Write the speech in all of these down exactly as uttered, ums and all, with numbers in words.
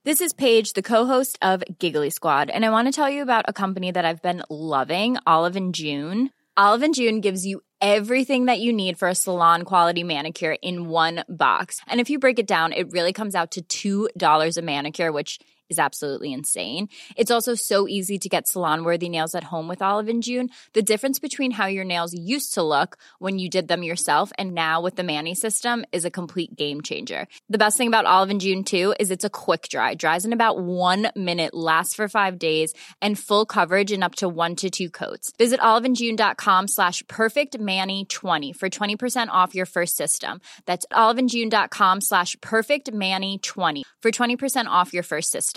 This is Paige, the co-host of Giggly Squad, and I want to tell you about a company that I've been loving, Olive and June. Olive and June gives you everything that you need for a salon-quality manicure in one box. And if you break it down, it really comes out to two dollars a manicure, which is absolutely insane. It's also so easy to get salon-worthy nails at home with Olive and June. The difference between how your nails used to look when you did them yourself and now with the Mani system is a complete game changer. The best thing about Olive and June, too, is it's a quick dry. Dries in about one minute, lasts for five days, and full coverage in up to one to two coats. Visit oliveandjune.com slash perfectmani20 for twenty percent off your first system. That's oliveandjune.com slash perfectmani20 for twenty percent off your first system.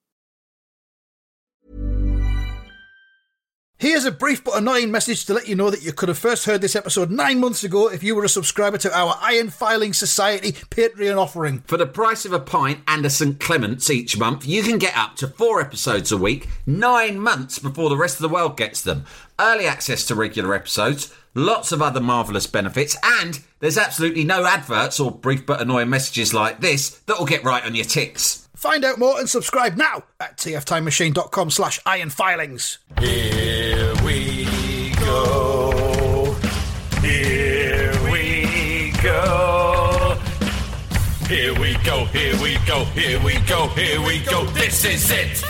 Here's a brief but annoying message to let you know that you could have first heard this episode nine months ago if you were a subscriber to our Iron Filing Society Patreon offering. For the price of a pint and a Saint Clement's each month, you can get up to four episodes a week, nine months before the rest of the world gets them. Early access to regular episodes, lots of other marvellous benefits, and there's absolutely no adverts or brief but annoying messages like this that will get right on your ticks. Find out more and subscribe now at tftimemachine.com slash ironfilings. Here we go. Here we go. Here we go, here we go, here we go, here we go. This is it.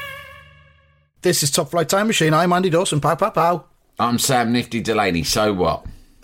This is Top Flight Time Machine. I'm Andy Dawson. Pow, pow, pow. I'm Sam Nifty Delaney. So what?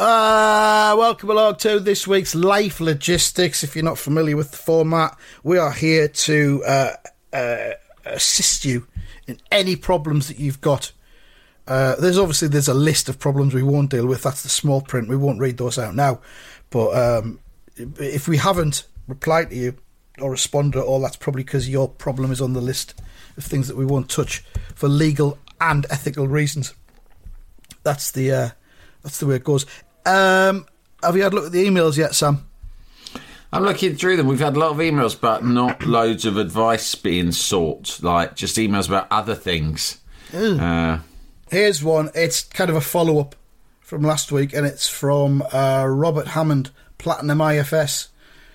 Uh, welcome along to this week's Life Logistics. If you're not familiar with the format, we are here to uh, uh, assist you in any problems that you've got. Uh, there's obviously there's a list of problems we won't deal with. That's the small print. We won't read those out now. But um, if we haven't replied to you or responded at all, that's probably because your problem is on the list of things that we won't touch for legal and ethical reasons. That's the uh, that's the way it goes. Um, have you had a look at the emails yet, Sam? I'm looking through them. We've had a lot of emails, but not loads of advice being sought. Like just emails about other things. Uh, Here's one. It's kind of a follow-up from last week, and it's from uh, Robert Hammond, Platinum I F S.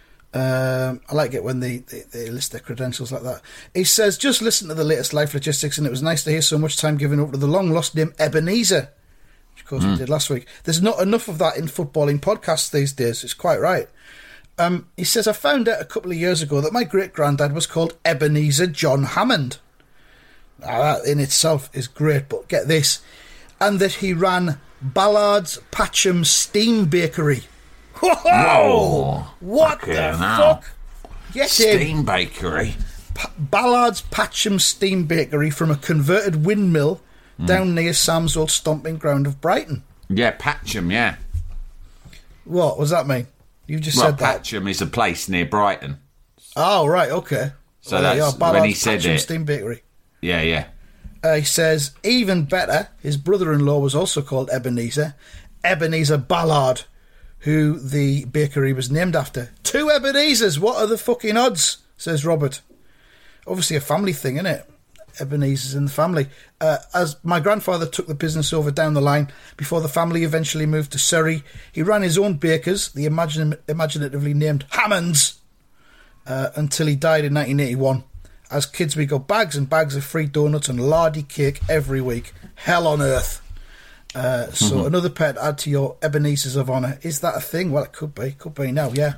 Um, I like it when they, they, they list their credentials like that. He says, just listen to the latest Life Logistics, and it was nice to hear so much time given over to the long-lost name Ebenezer. Of course, mm. we did last week. There's not enough of that in footballing podcasts these days. It's quite right. Um, he says, I found out a couple of years ago that my great-granddad was called Ebenezer John Hammond. Now, that in itself is great, but get this. And that he ran Ballard's Patcham Steam Bakery. Whoa! Whoa. What the now. fuck? Get Steam in. Bakery. Pa- Ballard's Patcham Steam Bakery from a converted windmill mm. down near Sam's old stomping ground of Brighton. Yeah, Patcham, yeah. What does that mean? You just well, said that. Patcham is a place near Brighton. Oh, right, okay. So well, that's yeah, Ballard's when he said Patcham it. Steam Bakery. Yeah, yeah. Uh, he says, even better, his brother-in-law was also called Ebenezer. Ebenezer Ballard, who the bakery was named after. Two Ebenezers, what are the fucking odds? Says Robert. Obviously a family thing, isn't it? Ebenezer's in the family. Uh, as my grandfather took the business over down the line before the family eventually moved to Surrey, he ran his own bakers, the imagine- imaginatively named Hammonds, uh, until he died in nineteen eighty-one. As kids, we got bags and bags of free donuts and lardy cake every week. Hell on earth. Uh, so mm-hmm. another pet to add to your Ebenezer's of honour. Is that a thing? Well, it could be. Could be now, yeah.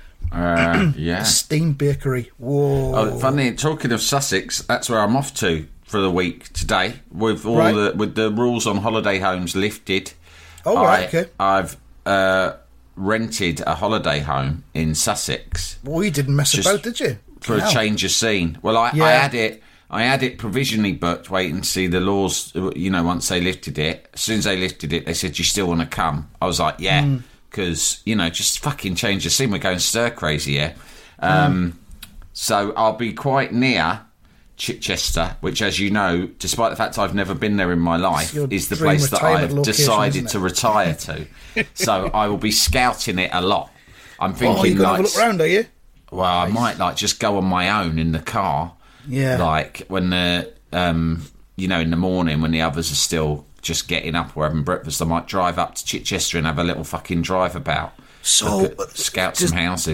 Uh, yeah. Steam Bakery. Whoa. Oh, funny, talking of Sussex, that's where I'm off to for the week today. With all right. the with the rules on holiday homes lifted. Oh, I, right, okay. I've uh, rented a holiday home in Sussex. Well, you didn't mess Just about, did you? For no. a change of scene. Well, I, yeah. I had it I had it provisionally booked, wait and see the laws, you know, once they lifted it. As soon as they lifted it, they said, you still want to come? I was like, yeah, because, mm. you know, just fucking change the scene. We're going stir crazy here. Um, mm. So I'll be quite near Chichester, which, as you know, despite the fact I've never been there in my life, is the place that I've decided to retire to. So I will be scouting it a lot. I'm thinking, oh, you're going like, to have a look round, are you? Well, I might like just go on my own in the car. Yeah. Like when the, um, you know, in the morning when the others are still just getting up or having breakfast, I might drive up to Chichester and have a little fucking drive about. So, at, scout does, some houses.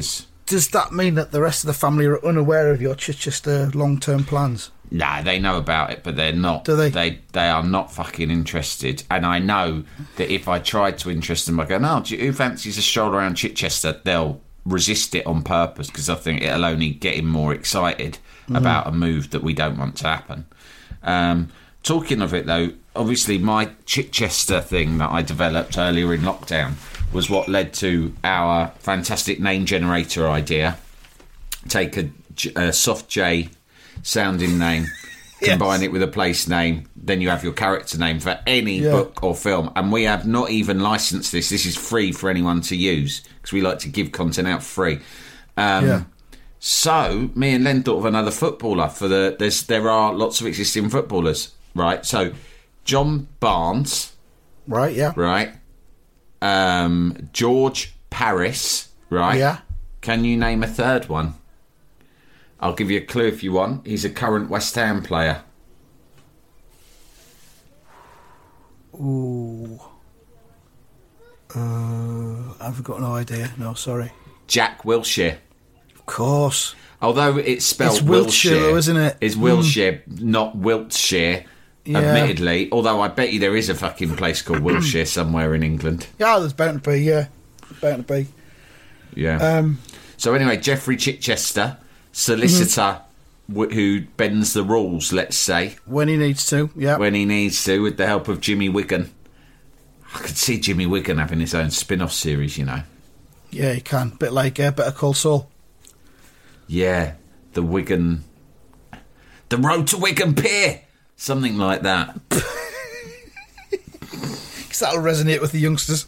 does that mean that the rest of the family are unaware of your Chichester long-term plans? Nah, they know about it, but they're not. Do they? They they are not fucking interested. And I know that if I tried to interest them, I go, no, do you, who fancies a stroll around Chichester? They'll resist it on purpose because I think it'll only get him more excited mm. about a move that we don't want to happen. Um, talking of it, though, obviously my Chichester thing that I developed earlier in lockdown was what led to our fantastic name generator idea. Take a, a soft J sounding name, yes. combine it with a place name, then you have your character name for any yeah. book or film. And we have not even licensed this. This is free for anyone to use because we like to give content out free. Um, yeah. So me and Len thought of another footballer for the. There's there are lots of existing footballers, right? So John Barnes, right? Yeah, right. Um, George Paris, right? Yeah. Can you name a third one? I'll give you a clue if you want. He's a current West Ham player. Ooh. Uh, I've got no idea. No, sorry. Jack Wilshere. Of course. Although it's spelled it's Wiltshire, Wiltshire, though, isn't it? It's Wiltshire, mm. not Wiltshire, yeah. admittedly. Although I bet you there is a fucking place called Wiltshire somewhere in England. Yeah, there's bound to be, yeah. Bound to be. Yeah. Um, so anyway, Geoffrey Chichester, solicitor mm-hmm. w- who bends the rules, let's say. When he needs to, yeah. When he needs to, with the help of Jimmy Wigan. I could see Jimmy Wigan having his own spin-off series, you know. Yeah, he can. Bit like uh, Better Call Saul. Yeah, the Wigan... The Road to Wigan Pier! Something like that. Because that'll resonate with the youngsters.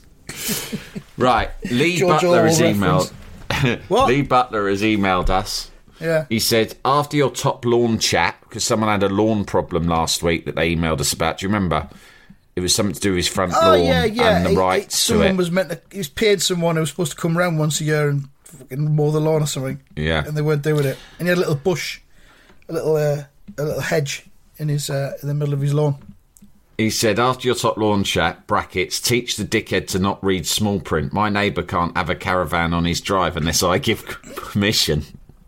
Right, Lee George Butler Orwell has emailed... What? Lee Butler has emailed us. Yeah. He said, after your top lawn chat, because someone had a lawn problem last week that they emailed us about, do you remember? It was something to do with his front oh, lawn yeah, yeah. and the it, rights it, to someone it. Was meant to, he's paid someone who was supposed to come round once a year and fucking mow the lawn or something. Yeah. And they weren't doing it. And he had a little bush, a little uh, a little hedge in his uh, in the middle of his lawn. He said, after your top lawn chat, brackets, teach the dickhead to not read small print. My neighbour can't have a caravan on his drive unless I give permission.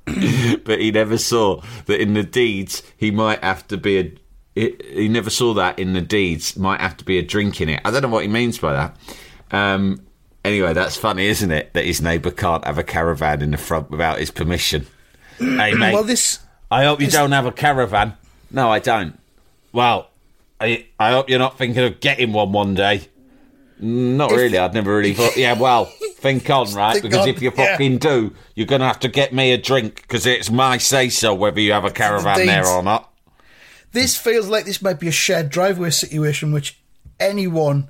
But he never saw that in the deeds he might have to be a... It, he never saw that in the deeds might have to be a drink in it. I don't know what he means by that. Um, anyway, that's funny, isn't it? That his neighbour can't have a caravan in the front without his permission. Hey, mate, well, this, I hope you this... don't have a caravan. No, I don't. Well, I, I hope you're not thinking of getting one one day. Not if... really, I'd never really thought... Yeah, well, think on, right? Think because on, if you fucking yeah. do, you're going to have to get me a drink because it's my say-so whether you have a caravan there or not. This feels like this might be a shared driveway situation which anyone,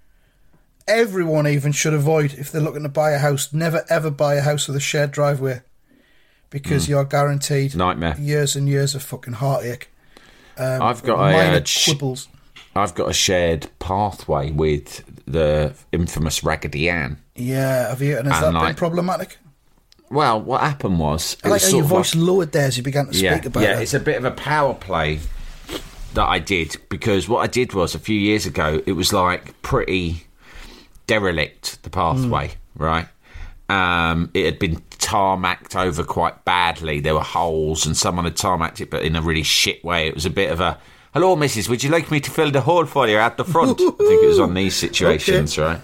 everyone even, should avoid if they're looking to buy a house. Never, ever buy a house with a shared driveway because mm. you're guaranteed nightmare years and years of fucking heartache. Um, I've got a, uh, quibbles. I've got a shared pathway with the infamous Raggedy Ann. Yeah, have you? And has and that like, been problematic? Well, what happened was... I like how your voice like, lowered there as you began to yeah, speak about yeah, it. Yeah, it's a bit of a power play that I did, because what I did was, a few years ago, it was like pretty derelict, the pathway, mm. right? Um, it had been tarmacked over quite badly. There were holes and someone had tarmacked it, but in a really shit way. It was a bit of a, hello, missus, would you like me to fill the hole for you at the front? I think it was on these situations, okay. right?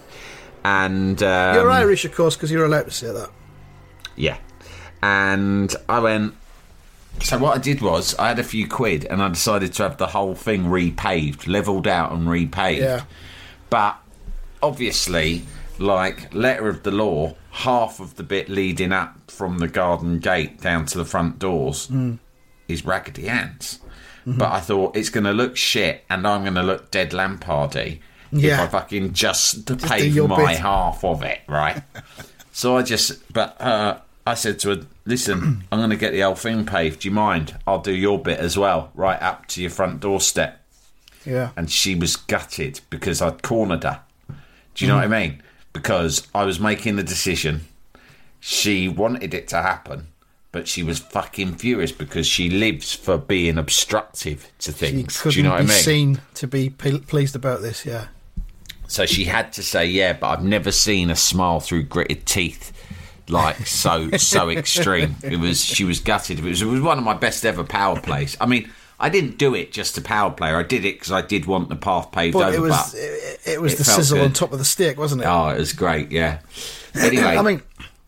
And um, you're Irish, of course, because you're allowed to say that. Yeah. And I went... So what I did was, I had a few quid and I decided to have the whole thing repaved, levelled out and repaved. Yeah. But obviously, like letter of the law, half of the bit leading up from the garden gate down to the front doors mm. is Raggedy Ann's. Mm-hmm. But I thought, it's going to look shit and I'm going to look dead Lampardy yeah. if I fucking just, just pave my bit. half of it, right? So I just... But... uh I said to her, listen, I'm going to get the whole thing paved. Do you mind? I'll do your bit as well, right up to your front doorstep. Yeah. And she was gutted because I'd cornered her. Do you know mm. what I mean? Because I was making the decision. She wanted it to happen, but she was fucking furious because she lives for being obstructive to things. She do you know what I mean? Seen to be pleased about this, yeah. So she had to say, yeah, but I've never seen a smile through gritted teeth like so so extreme. It was she was gutted. It was it was one of my best ever power plays. I mean, I didn't do it just to power play her. I did it because I did want the path paved But over. it was but it, it was it the felt sizzle good. on top of the steak, wasn't it? Oh, it was great. Yeah. Anyway, I mean,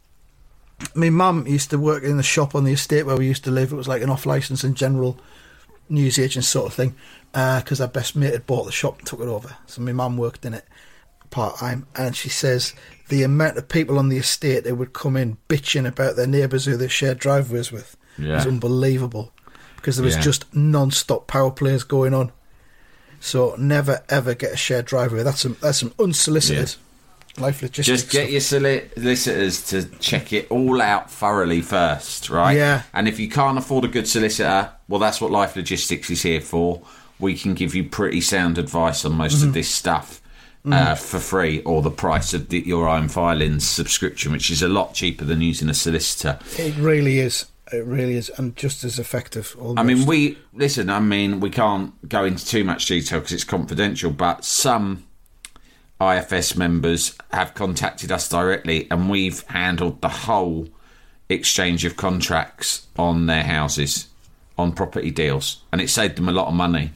my mum used to work in the shop on the estate where we used to live. It was like an off-licence and general newsagent sort of thing, because our best mate had bought the shop and took it over. So my mum worked in it part-time, and she says the amount of people on the estate that would come in bitching about their neighbours who they shared driveways with Yeah. was unbelievable, because there was Yeah. just non-stop power plays going on. So never ever get a shared driveway. That's some that's some unsolicited life logistics. just get stuff. your solicitors to check it all out thoroughly first, right? Yeah. And if you can't afford a good solicitor, well, that's what Life Logistics is here for. We can give you pretty sound advice on most Mm-hmm. of this stuff uh, for free, or the price of the, your own filings subscription, which is a lot cheaper than using a solicitor. It really is. It really is, and just as effective. Almost. I mean, we listen. I mean, we can't go into too much detail because it's confidential. But some I F S members have contacted us directly, and we've handled the whole exchange of contracts on their houses, on property deals, and it saved them a lot of money.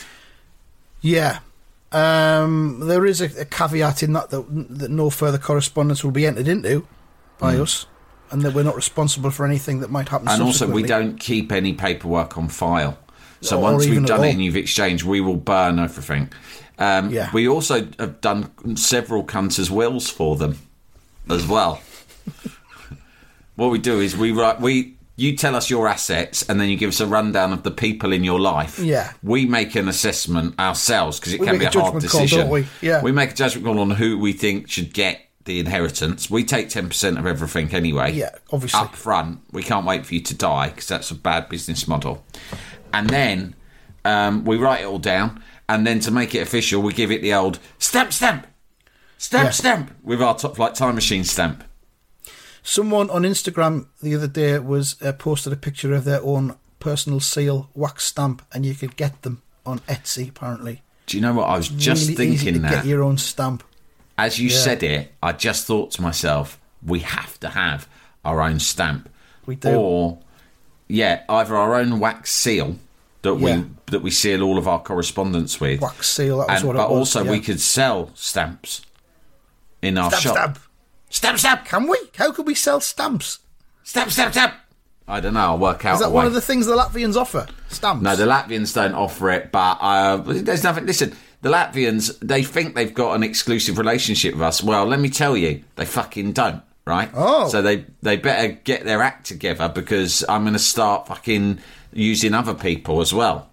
Yeah. Um, there is a, a caveat in that, that that no further correspondence will be entered into by us, and that we're not responsible for anything that might happen And also, subsequently. we don't keep any paperwork on file. So Or once even we've at done it all. and you've exchanged, we will burn everything. Um, Yeah. We also have done several cunters' wills for them as well. What we do is we write we you tell us your assets, and then you give us a rundown of the people in your life. Yeah. We make an assessment ourselves, because it We can make be a a hard judgment call, decision. don't we? Yeah. We make a judgment call on who we think should get the inheritance. We take ten percent of everything anyway. Yeah, obviously. Up front. We can't wait for you to die, because that's a bad business model. And then um, we write it all down, and then to make it official, we give it the old stamp, stamp, stamp, Yeah. stamp, with our top flight time machine stamp. Someone on Instagram the other day was uh, posted a picture of their own personal seal wax stamp, and you could get them on Etsy. Apparently, Do you know what? I was just really easy thinking to that. get your own stamp. As you Yeah. said it, I just thought to myself, we have to have our own stamp. We do. Or, yeah, either our own wax seal that Yeah. we that we seal all of our correspondence with. Wax seal. That was and, what but it was. also yeah. we could sell stamps in our stamp, shop. stamp. Stamp, stamp, Can we? How could we sell stamps? stamp, stamp, stamp. I don't know. I'll work out. Is that a one way. of the things the Latvians offer? Stamps. No, the Latvians don't offer it, but uh, there's nothing. Listen, the Latvians, they think they've got an exclusive relationship with us. Well, let me tell you, they fucking don't, right? Oh. So they, they better get their act together, because I'm going to start fucking using other people as well.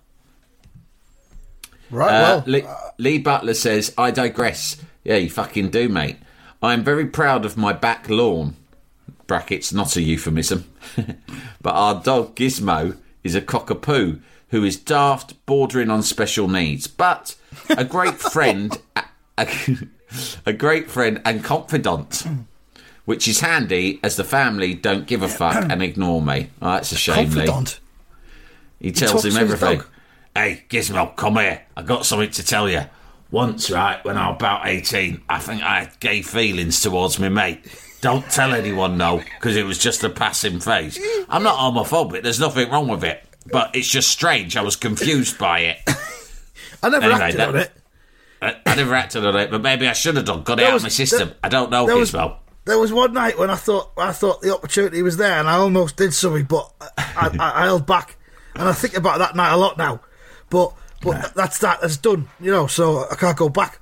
Right. Uh, well, Lee, Lee Butler says, I digress. Yeah, you fucking do, mate. I am very proud of my back lawn. Brackets, not a euphemism. But our dog Gizmo is a cockapoo who is daft, bordering on special needs, but a great friend, a, a, a great friend and confidant, which is handy as the family don't give a fuck and ignore me. Oh, that's a shame, Lee. confidant. He tells talks him to his everything. dog. Hey, Gizmo, come here. I got something to tell you. Once, right, when I was about eighteen, I think I had gay feelings towards my mate. Don't tell anyone, no, because it was just a passing phase. I'm not homophobic. There's nothing wrong with it. But it's just strange. I was confused by it. I never Anyway, acted that- on it. I, I never acted on it, but maybe I should have done. Got it There out was- of my system. there- I don't know, there was- Gizmo. There was one night when I thought I thought the opportunity was there, and I almost did something, but I, I, I held back. And I think about that night a lot now. But but th- that's that. That's done. You know, so I can't go back.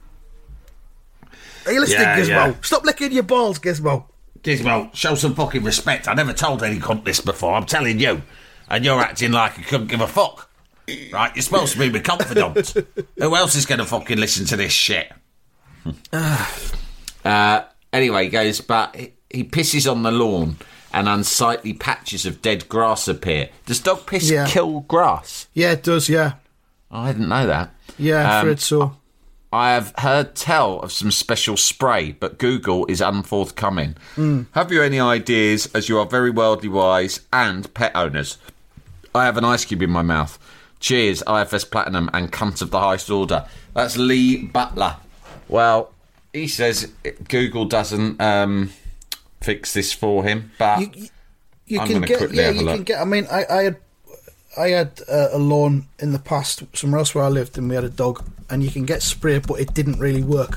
Are you listening, Yeah, Gizmo? yeah. Stop licking your balls, Gizmo. Gizmo, show some fucking respect. I never told any cunt this before, I'm telling you. And you're acting like you couldn't give a fuck. Right? You're supposed to be my confidant. Who else is going to fucking listen to this shit? uh, anyway, he goes, but he, he pisses on the lawn and unsightly patches of dead grass appear. Does dog piss Yeah. kill grass? Yeah, it does. Yeah, Oh, I didn't know that. yeah, Um, afraid so. I have heard tell of some special spray, but Google is unforthcoming. Mm. Have you any ideas, as you are very worldly wise and pet owners? I have an ice cube in my mouth. Cheers, I F S Platinum and cunt of the highest order. That's Lee Butler. Well, he says Google doesn't um, fix this for him, but You, you, you I'm can going to get, quickly yeah, have a you look. can get. I mean, I, I had, I had uh, a lawn in the past somewhere else where I lived, and we had a dog, and you can get spray, but it didn't really work.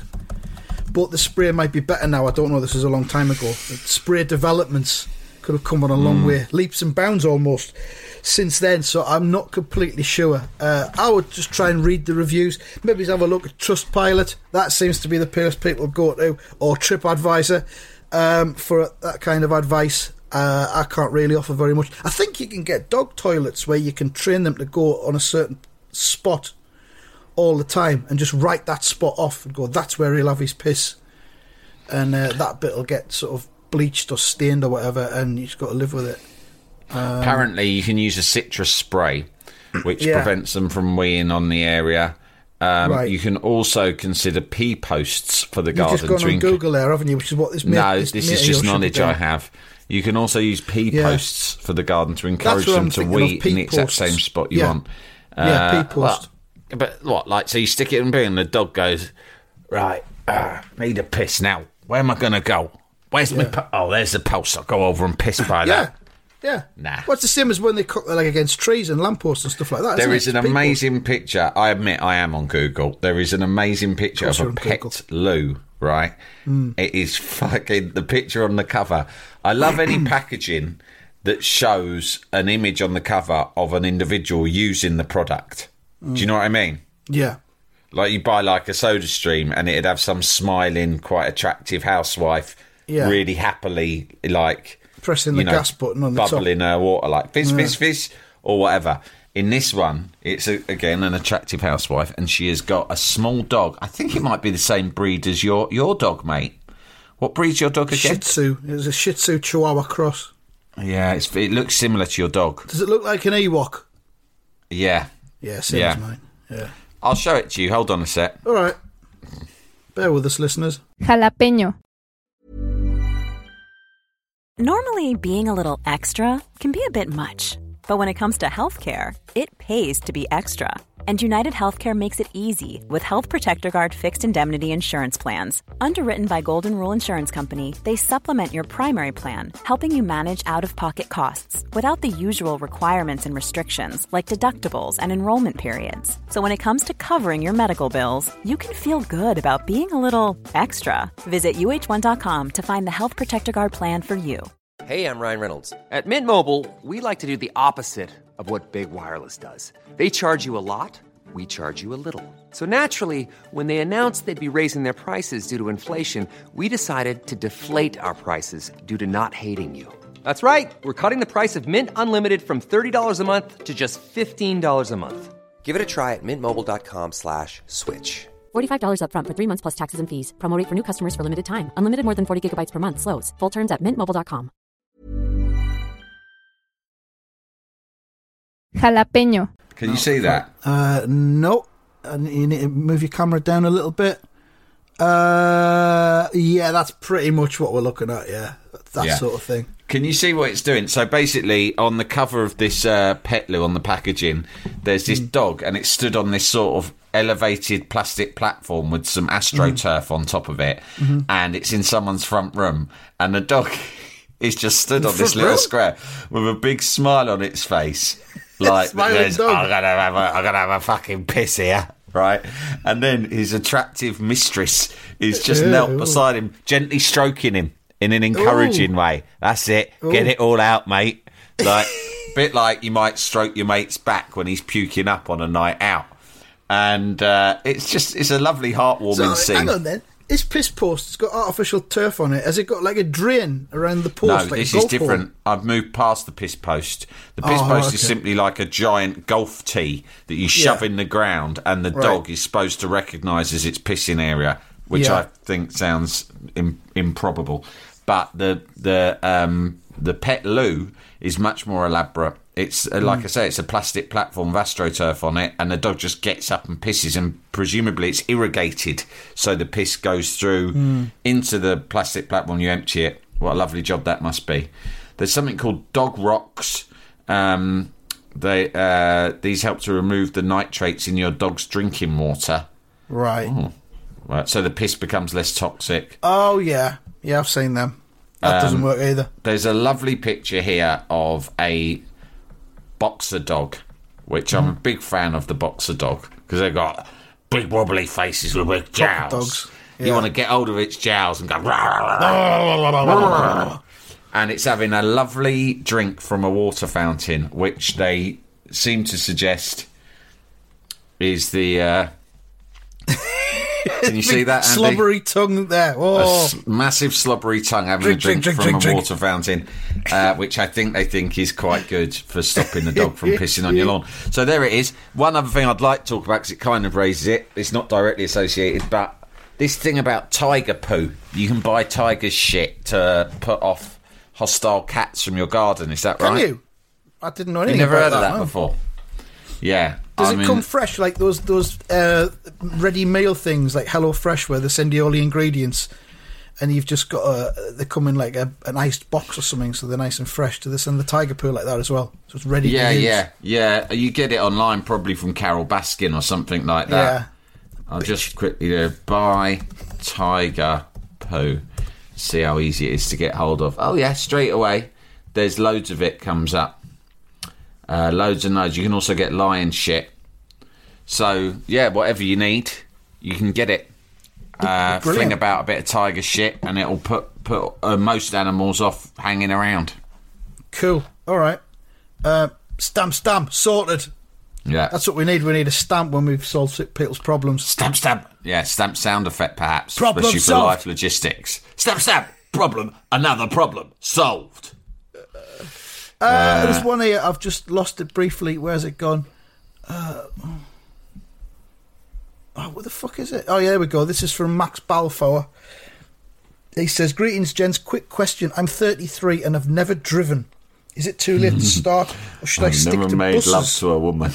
But the spray might be better now. I don't know. This is a long time ago. The spray developments could have come on a long Mm. way, leaps and bounds almost since then. So I'm not completely sure. Uh, I would just try and read the reviews. Maybe have a look at Trustpilot. That seems to be the place people go to, or TripAdvisor um, for that kind of advice. Uh, I can't really offer very much. I think you can get dog toilets where you can train them to go on a certain spot all the time and just write that spot off and go, that's where he'll have his piss. And uh, that bit will get sort of bleached or stained or whatever, and you just got to live with it. Um, Apparently, you can use a citrus spray, which Yeah. prevents them from weeing on the area. Um, Right. You can also consider pea posts for the You've garden just gone to on enc- Google there, haven't you? Which is what this mate, No, this, this mate is of just yours should be knowledge I doing. have. You can also use pea Yeah. posts for the garden to encourage what them I'm to thinking of, weed in pea the exact posts. same spot you Yeah. want. Yeah, Uh, pea post. well, but what, like, so you stick it in pea and the dog goes, right, uh, need a piss now. Where am I going to go? Where's my... Po- oh, there's the post. I'll go over and piss by Yeah, that. yeah. Nah. Well, it's the same as when they cook their leg against trees and lampposts and stuff like that. There isn't is it? an It's pea posts. amazing picture. I admit I am on Google. There is an amazing picture Of of, course a you're on pet loo, right? Mm. It is fucking... The picture on the cover. I love any packaging that shows an image on the cover of an individual using the product. Mm. Do you know what I mean? Yeah. Like you buy like a Soda Stream and it'd have some smiling, quite attractive housewife Yeah. really happily, like... Pressing you the know, gas button on the top. bubbling her water, like fizz, Yeah. fizz, fizz, or whatever. In this one, it's, a, again, an attractive housewife, and she has got a small dog. I think it might be the same breed as your, your dog, mate. What breed's your dog Shih again? Tzu. It was a Shih Tzu Chihuahua cross. Yeah, it's, it looks similar to your dog. Does it look like an Ewok? Yeah. Yeah, same Yeah. as mine. Yeah. I'll show it to you. Hold on a sec. All right. Bear with us, listeners. Jalapeño. Normally, being a little extra can be a bit much, but when it comes to healthcare, it pays to be extra. And United Healthcare makes it easy with Health Protector Guard fixed indemnity insurance plans. Underwritten by Golden Rule Insurance Company, they supplement your primary plan, helping you manage out-of-pocket costs without the usual requirements and restrictions like deductibles and enrollment periods. So when it comes to covering your medical bills, you can feel good about being a little extra. Visit U H one dot com to find the Health Protector Guard plan for you. Hey, I'm Ryan Reynolds. At Mint Mobile, we like to do the opposite of what Big Wireless does. They charge you a lot, we charge you a little. So naturally, when they announced they'd be raising their prices due to inflation, we decided to deflate our prices due to not hating you. That's right. We're cutting the price of Mint Unlimited from thirty dollars a month to just fifteen dollars a month. Give it a try at mintmobile.com slash switch. forty-five dollars up front for three months plus taxes and fees. Promo rate for new customers for limited time. Unlimited more than forty gigabytes per month. Slows full terms at mint mobile dot com. Jalapeño. Can you see that? Uh, no. And you need to move your camera down a little bit. Uh, yeah, that's pretty much what we're looking at, yeah. That Yeah. sort of thing. Can you see what it's doing? So basically, on the cover of this uh, pet loo on the packaging, there's this dog, and it's stood on this sort of elevated plastic platform with some AstroTurf on top of it, and it's in someone's front room, and the dog is just stood on this front little room? square with a big smile on its face, like Smiling there's, dog. I'm gonna have a, I'm gonna have a fucking piss here. Right, and then his attractive mistress is just Ew. knelt beside him, gently stroking him in an encouraging Ooh. way. That's it. Get Ooh. it all out, mate. Like, bit like you might stroke your mate's back when he's puking up on a night out. And uh, it's just, it's a lovely, heartwarming So, scene. hang on then. This piss post has got artificial turf on it. Has it got like a drain around the post? No, like a this golf is different. hole? I've moved past the piss post. The piss Oh, post is okay. simply like a giant golf tee that you shove Yeah. in the ground, and the Right. dog is supposed to recognise as its pissing area, which Yeah. I think sounds Im- improbable. But the the um, the pet loo is much more elaborate. It's uh, like I say, it's a plastic platform with AstroTurf on it, and the dog just gets up and pisses, and presumably it's irrigated, so the piss goes through into the plastic platform. You empty it. What a lovely job that must be. There's something called Dog Rocks. Um, they uh, these help to remove the nitrates in your dog's drinking water. Right. Right, so the piss becomes less toxic. Oh, yeah. Yeah, I've seen them. That doesn't work either. There's a lovely picture here of a boxer dog, which I'm a big fan of the boxer dog because they've got big wobbly faces with big jowls. Dogs. Yeah. You want to get hold of its jowls and go... Rah, rah, rah. And it's having a lovely drink from a water fountain, which they seem to suggest is the... Uh, can you see that, Andy? Slobbery tongue there. A Oh. s- massive slobbery tongue having Drink, a drink, drink, from drink, a drink, water fountain, uh, which I think they think is quite good for stopping the dog from pissing on your lawn. So there it is. One other thing I'd like to talk about, because it kind of raises it, it's not directly associated, but this thing about tiger poo. You can buy tiger's shit to put off hostile cats from your garden. Is that Can right? you? I didn't know anything You've never about heard of that no. before? Yeah. Does I it mean, come fresh like those those uh, ready meal things like Hello Fresh where they send you all the ingredients and you've just got a they come in like a, an iced box or something so they're nice and fresh? Do they send the tiger poo like that as well? So it's ready Yeah, to use? yeah, yeah. You get it online probably from Carol Baskin or something like that. Yeah. I'll just quickly do buy tiger poo. See how easy it is to get hold of. Oh yeah, straight away. There's loads of it comes up. Uh, loads and loads. You can also get lion shit. So yeah, whatever you need, you can get it. Uh, Brilliant. fling about a bit of tiger shit, and it'll put put uh, most animals off hanging around. Cool. All right. Uh, stamp, stamp. Sorted. Yeah, That's what we need. We need a stamp when we've solved people's problems. stamp, stamp. Yeah, stamp sound effect perhaps, Problem especially for solved. life logistics. Stamp, stamp. Problem. Another problem solved. Uh, there's one here. I've just lost it briefly. Where's it gone? Uh, oh, what the fuck is it? Oh, yeah, there we go. This is from Max Balfour. He says, "Greetings, gents. Quick question. I'm thirty-three and I've never driven. Is it too late to start, or should I I've stick never to made buses?" love to a woman.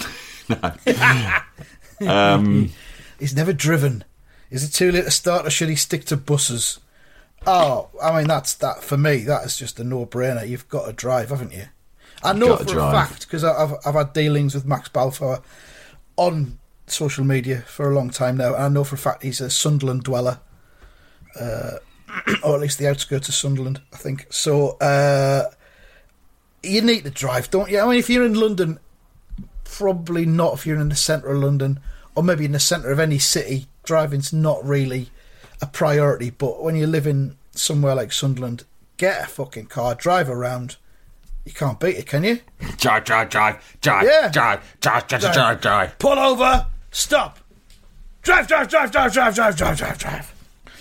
No. um, He's never driven. Is it too late to start, or should he stick to buses? Oh, I mean, that's that for me. That is just a no-brainer. You've got to drive, haven't you? I know gotta for drive. a fact because I've I've had dealings with Max Balfour on social media for a long time now. And I know for a fact he's a Sunderland dweller, uh, or at least the outskirts of Sunderland, I think. So uh, you need to drive, don't you? I mean, if you're in London, probably not. If you're in the centre of London, or maybe in the centre of any city, driving's not really a priority. But when you live in somewhere like Sunderland, get a fucking car, drive around. You can't beat it, can you? drive, drive, drive, drive, Yeah. drive, drive, drive, drive, drive, drive. Pull over, stop. Drive, drive, drive, drive, drive, drive, drive, drive, drive.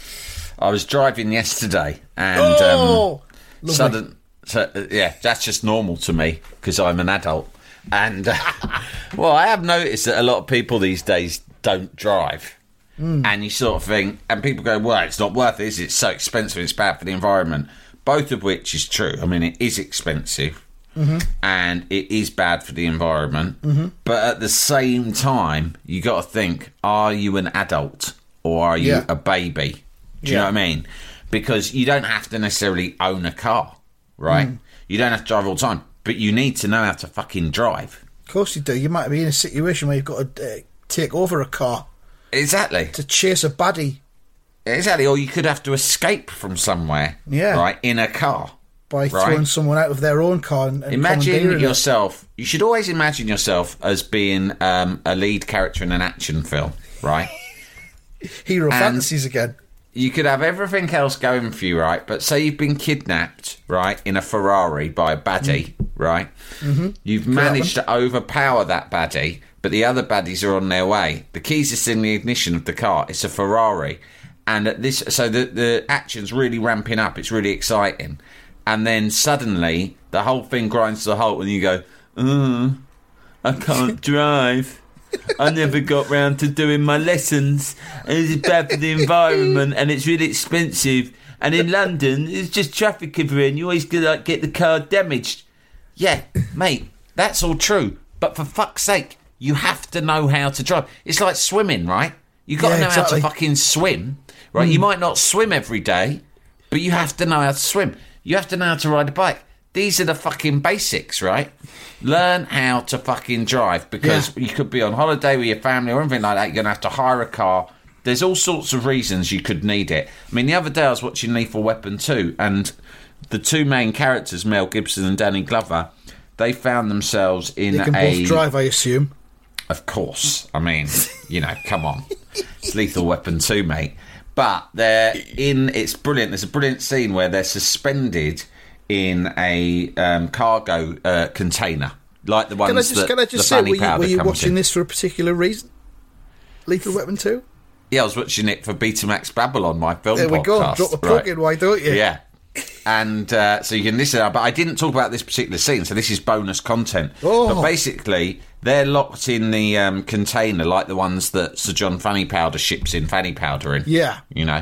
I was driving yesterday, and Oh, um, lovely. sudden, so, uh, yeah, that's just normal to me because I'm an adult. And uh, well, I have noticed that a lot of people these days don't drive, Mm. and you sort of think, and people go, "Well, it's not worth it. Is it? It's so expensive. It's bad for the environment." Both of which is true. I mean, it is expensive, Mm-hmm. and it is bad for the environment. Mm-hmm. But at the same time, you got to think: are you an adult or are you Yeah. a baby? Do you Yeah. know what I mean? Because you don't have to necessarily own a car, right? Mm. You don't have to drive all the time, but you need to know how to fucking drive. Of course you do. You might be in a situation where you've got to uh, take over a car Exactly. to chase a baddie Exactly. Or you could have to escape from somewhere, Yeah. right, in a car. by Right. throwing someone out of their own car and, and commandeering Imagine it. yourself, you should always imagine yourself as being um, a lead character in an action film, right? Hero and- fantasies again. You could have everything else going for you, right? But say you've been kidnapped, right, in a Ferrari by a baddie, right? Mm-hmm. You've managed to overpower that baddie, but the other baddies are on their way. The keys are still in the ignition of the car. It's a Ferrari. And at this, so the, the action's really ramping up. It's really exciting. And then suddenly, the whole thing grinds to a halt and you go, oh, I can't drive. I never got round to doing my lessons. And it's bad for the environment and it's really expensive. And in London, it's just traffic everywhere and you always get, like, get the car damaged. Yeah, mate, that's all true. But for fuck's sake, you have to know how to drive. It's like swimming, right? You've got Yeah, to know exactly. how to fucking swim, right? You might not swim every day, but you have to know how to swim. You have to know how to ride a bike. These are the fucking basics, right? Learn how to fucking drive because you could be on holiday with your family or anything like that. You're going to have to hire a car. There's all sorts of reasons you could need it. I mean, the other day I was watching Lethal Weapon two and the two main characters, Mel Gibson and Danny Glover, they found themselves in They can a... both drive, I assume. Of course. I mean, you know, come on. It's Lethal Weapon two, mate. But they're in... It's brilliant. There's a brilliant scene where they're suspended in a um, cargo uh, container, like the ones Can I just, that can I just the say, Fanny were you, powder were you comes watching in. this for a particular reason? Lethal Weapon two? Yeah, I was watching it for Betamax Babylon, my film There we podcast. go. Drop the plug right. in, why don't you? Yeah. And uh, so you can listen, but I didn't talk about this particular scene, so this is bonus content. Oh. But basically, they're locked in the um, container like the ones that Sir John Fanny Powder ships in Fanny Powder in. Yeah. You know?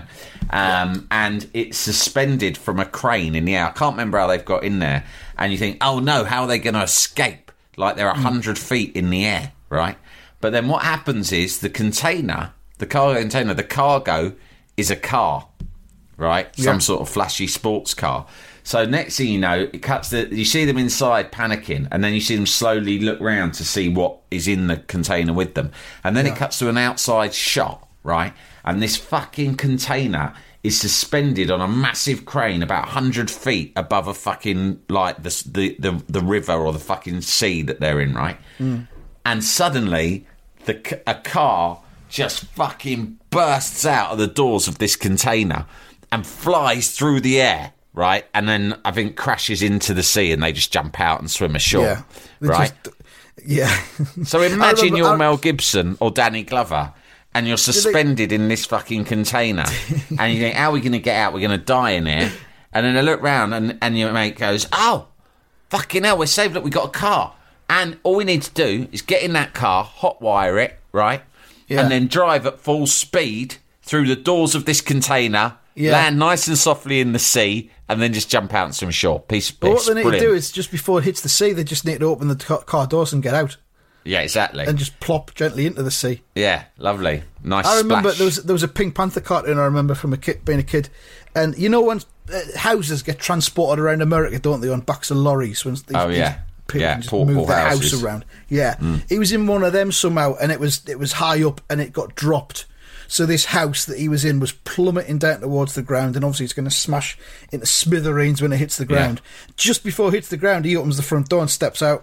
Um, and it's suspended from a crane in the air. I can't remember how they've got in there. And you think, oh no, how are they going to escape? Like they're one hundred mm. feet in the air, right? But then what happens is the container, the cargo container, the cargo is a car. Right, yeah. Some sort of flashy sports car. So next thing you know, it cuts the. You see them inside panicking, and then you see them slowly look round to see what is in the container with them, and then yeah. it cuts to an outside shot, right? And this fucking container is suspended on a massive crane about one hundred feet above a fucking like the the the, the river or the fucking sea that they're in, right? Mm. And suddenly, the a car just fucking bursts out of the doors of this container and flies through the air, right? And then I think crashes into the sea and they just jump out and swim ashore, yeah, right? Just, yeah. So imagine remember, you're I... Mel Gibson or Danny Glover and you're suspended they... in this fucking container and you think, how are we going to get out? We're going to die in here. And then I look round and, and your mate goes, oh, fucking hell, we're saved. Look, we got a car. And all we need to do is get in that car, hotwire it, right? Yeah. And then drive at full speed through the doors of this container, yeah. land nice and softly in the sea, and then just jump out and swim ashore. Piece of piece. But what they need Brilliant. to do is, just before it hits the sea, they just need to open the car doors and get out. Yeah, exactly. And just plop gently into the sea. Yeah, lovely. Nice I remember splash. there was, there was a Pink Panther cartoon I remember from a kid, being a kid. And you know when uh, houses get transported around America, don't they, on backs of lorries? When these, oh, yeah. These people yeah, can just portable move their houses. house around. Yeah. Mm. He was in one of them somehow, and it was it was high up, and it got dropped. So this house that he was in was plummeting down towards the ground, and obviously it's going to smash into smithereens when it hits the ground. Yeah. Just before it hits the ground, he opens the front door and steps out.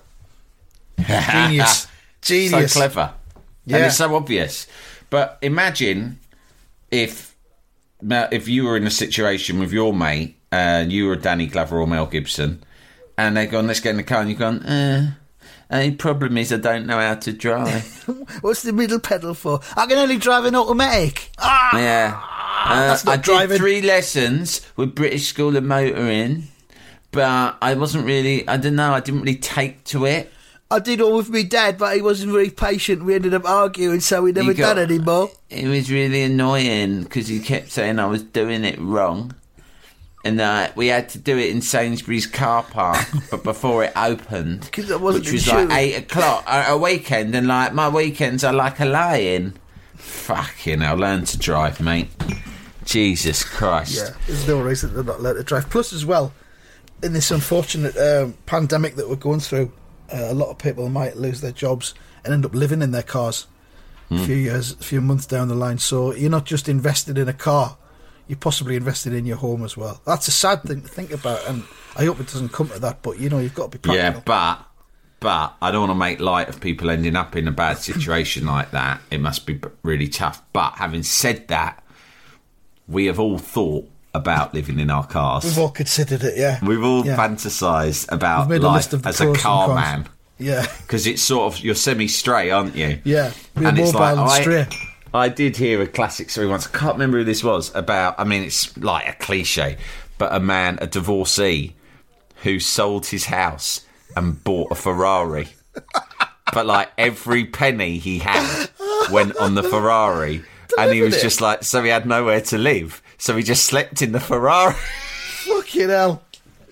Genius. Genius. So clever. Yeah. And it's so obvious. But imagine if if you were in a situation with your mate, and you were Danny Glover or Mel Gibson, and they're going, let's get in the car, and you've gone, uh... the problem is I don't know how to drive. What's the middle pedal for? I can only drive an automatic. Ah! Yeah. Uh, That's not I driving. did three lessons with British School of Motoring, but I wasn't really, I don't know, I didn't really take to it. I did all with my dad, but he wasn't very patient. We ended up arguing, so we never got, done anymore. It was really annoying because he kept saying I was doing it wrong. And uh, we had to do it in Sainsbury's car park, but before it opened, I wasn't which was sure. like eight o'clock a, a weekend, and like my weekends are like a lie-in. Fucking hell, learn to drive, mate. Jesus Christ. Yeah, there's no reason they're not learn to drive. Plus, as well, in this unfortunate um, pandemic that we're going through, uh, a lot of people might lose their jobs and end up living in their cars mm. a few years, a few months down the line. So you're not just invested in a car. You're possibly invested in your home as well. That's a sad thing to think about, and I hope it doesn't come to that, but, you know, you've got to be practical. Yeah, but, but I don't want to make light of people ending up in a bad situation like that. It must be really tough. But having said that, we have all thought about living in our cars. We've all considered it, yeah. We've all yeah. fantasised about We've made a life list of the as a pros and car cons. man. Yeah. Because it's sort of, you're semi-stray, aren't you? Yeah. We're and mobile it's like, and I, stray. I did hear a classic story once. I can't remember who this was about. I mean, it's like a cliche, but a man, a divorcee, who sold his house and bought a Ferrari. But like every penny he had went on the Ferrari, and he was just like, so he had nowhere to live, so he just slept in the Ferrari. Fucking hell.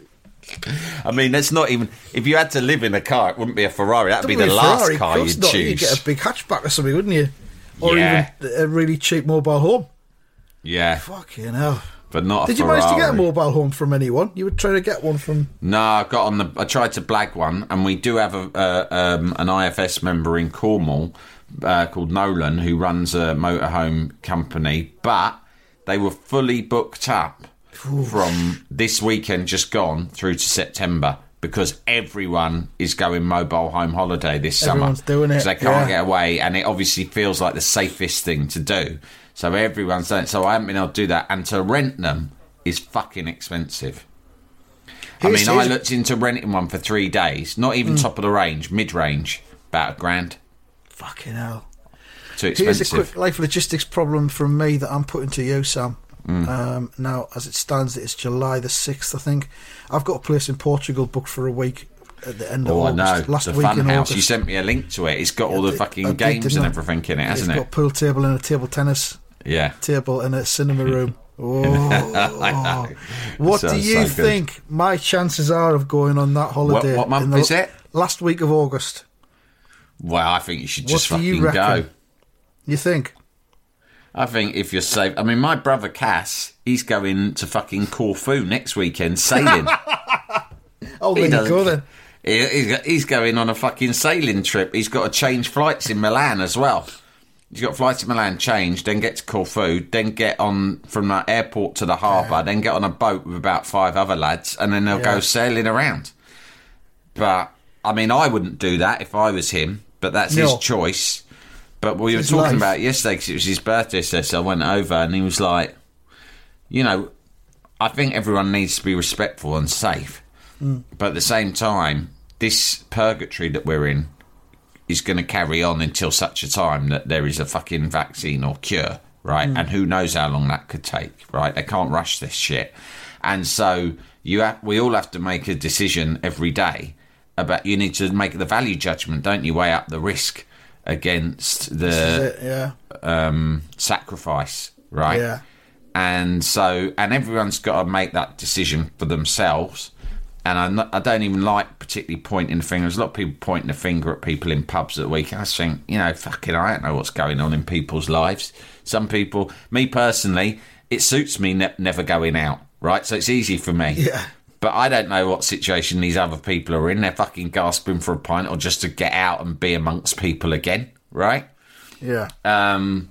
I mean, that's not even. If you had to live in a car, it wouldn't be a Ferrari. That'd be the be last Ferrari, car you'd choose. You'd get a big hatchback or something, wouldn't you? Or yeah. even a really cheap mobile home. Yeah. Fucking hell. But not a Did you Ferrari. manage to get a mobile home from anyone? You were trying to get one from... No, I got on the. I tried to blag one, and we do have a uh, um, an I F S member in Cornwall uh, called Nolan who runs a motorhome company, but they were fully booked up from this weekend just gone through to September, because everyone is going mobile home holiday this Everyone's summer. doing it, because they can't yeah. get away, and it obviously feels like the safest thing to do. So everyone's done it. So I haven't been able to do that, and to rent them is fucking expensive. I Here's- mean, I here's- looked into renting one for three days, not even Mm. top of the range, mid-range, about a grand. Fucking hell. Too Here's expensive. a quick life logistics problem from me that I'm putting to you, Sam. Mm. Um, now, as it stands, it's July the sixth, I think. I've got a place in Portugal booked for a week at the end of Oh, I August. know. Last The week fun in house. August. You sent me a link to it. It's got all the I fucking did, games didn't and I? everything in it, hasn't It's it? got a pool table and a table tennis Yeah. table and a cinema room. Oh, what do Sounds you so good. think my chances are of going on that holiday? What- what month in the is it? Last week of August. Well, I think you should What just do you fucking go. reckon? You think? I think if you're safe. I mean, my brother Cass, he's going to fucking Corfu next weekend sailing. Oh, He there you doesn't- go then. He- He's go- he's going on a fucking sailing trip. He's got to change flights in Milan as well. He's got flights to Milan, change, then get to Corfu, then get on from the airport to the harbour, then get on a boat with about five other lads, and then they'll Yeah. go sailing around. But, I mean, I wouldn't do that if I was him, but that's No. his choice. But we were His talking life. about it yesterday, because it was his birthday, so I went over, and he was like, you know, I think everyone needs to be respectful and safe. Mm. But at the same time, this purgatory that we're in is going to carry on until such a time that there is a fucking vaccine or cure, right? Mm. And who knows how long that could take, right? They can't rush this shit. And so you have, we all have to make a decision every day about, you need to make the value judgment, don't you? Weigh up the risk against This is the it, yeah. um, sacrifice, right? Yeah. And so, and everyone's got to make that decision for themselves. And I'm not, I don't even like particularly pointing the finger. There's a lot of people pointing the finger at people in pubs at the weekend. I just think, you know, fucking, I don't know what's going on in people's lives. Some people, me personally, it suits me ne- never going out, right? So it's easy for me. Yeah. But I don't know what situation these other people are in. They're fucking gasping for a pint or just to get out and be amongst people again, right? Yeah. Um,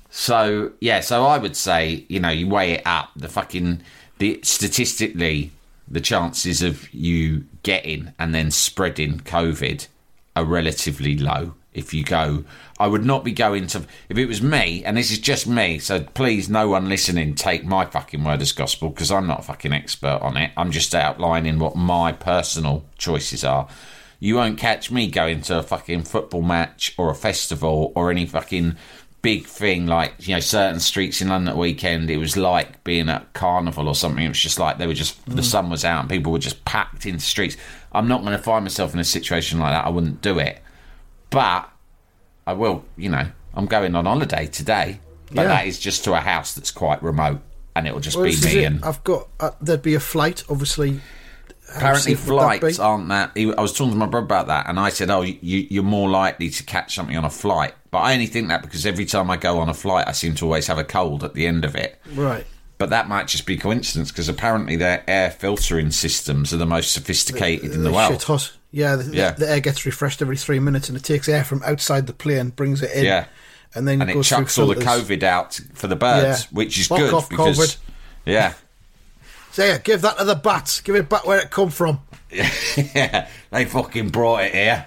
so yeah, so I would say, you know, you weigh it up. The fucking the statistically, the chances of you getting and then spreading COVID are relatively low. If you go, I would not be going to. If it was me, and this is just me, so please, no one listening, take my fucking word as gospel, because I'm not a fucking expert on it. I'm just outlining what my personal choices are. You won't catch me going to a fucking football match or a festival or any fucking big thing like, you know, certain streets in London at the weekend. It was like being at Carnival or something. It was just like they were just, mm. the sun was out and people were just packed into streets. I'm not going to find myself in a situation like that. I wouldn't do it. But I will, you know, I'm going on holiday today. But Yeah. that is just to a house that's quite remote. And it'll just Well, be this is me it. and... I've got. Uh, there'd be a flight, obviously. How Apparently safe would that flights be? aren't that... I was talking to my brother about that, and I said, oh, you, you're more likely to catch something on a flight. But I only think that because every time I go on a flight, I seem to always have a cold at the end of it. Right. But that might just be coincidence, because apparently their air filtering systems are the most sophisticated in the world. Shit hot. Yeah the, Yeah. the air gets refreshed every three minutes, and it takes air from outside the plane, brings it in. Yeah. And then And it goes chucks through all the filters. COVID out for the birds, Yeah. which is Fuck good. off, because COVID. Yeah. So yeah, give that to the bats. Give it back where it come from. Yeah, they fucking brought it here.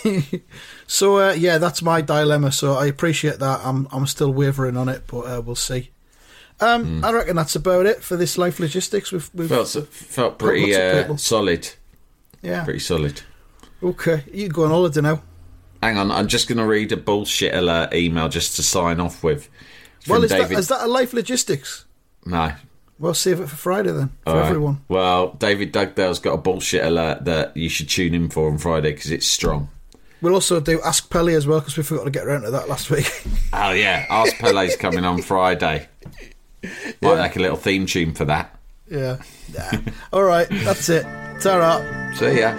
So uh, yeah, that's my dilemma. So I appreciate that. I'm I'm still wavering on it, but uh, we'll see. Um, Hmm. I reckon that's about it for this life logistics. We've, we've Felt, felt got pretty lots of uh, people. solid. Yeah. Pretty solid. Okay, you go on holiday now. Hang on, I'm just going to read a bullshit alert email just to sign off with. From Well, is David. that is that a life logistics? No. Well, save it for Friday then for All right. everyone. Well, David Dugdale's got a bullshit alert that you should tune in for on Friday because it's strong. We'll also do Ask Pelly as well because we forgot to get around to that last week. Oh, yeah. Ask Pele's coming on Friday. Might Yeah. make a little theme tune for that. yeah. Nah. All right, that's it. Ta-ra. See ya.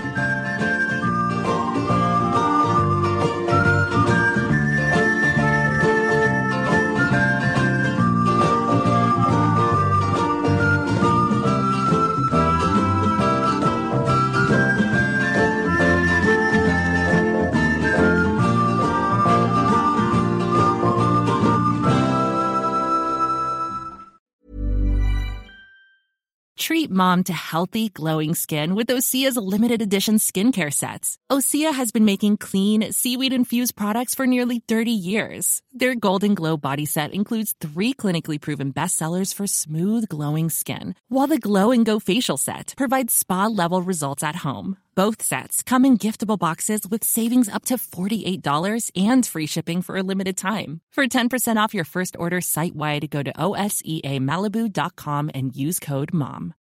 Treat mom to healthy, glowing skin with Osea's limited edition skincare sets. Osea has been making clean, seaweed-infused products for nearly thirty years. Their Golden Glow body set includes three clinically proven bestsellers for smooth, glowing skin, while the Glow and Go facial set provides spa-level results at home. Both sets come in giftable boxes with savings up to forty-eight dollars and free shipping for a limited time. For ten percent off your first order site-wide, go to O S E A Malibu dot com and use code MOM.